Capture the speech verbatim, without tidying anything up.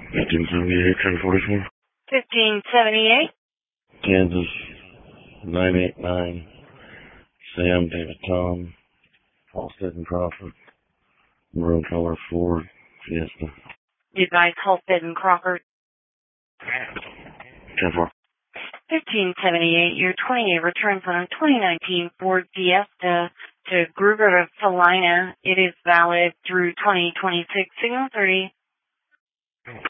fifteen seventy-eight, ten forty-four. fifteen seventy-eight. Kansas, nine eight nine. Sam, David, Tom. Halstead and Crawford. Maroon color Ford Fiesta. Advise Halstead and Crawford. ten four. fifteen seventy-eight, your twenty-eight returns on a twenty nineteen Ford Fiesta to Gruber of Salina. It is valid through twenty twenty-six. Signal thirty.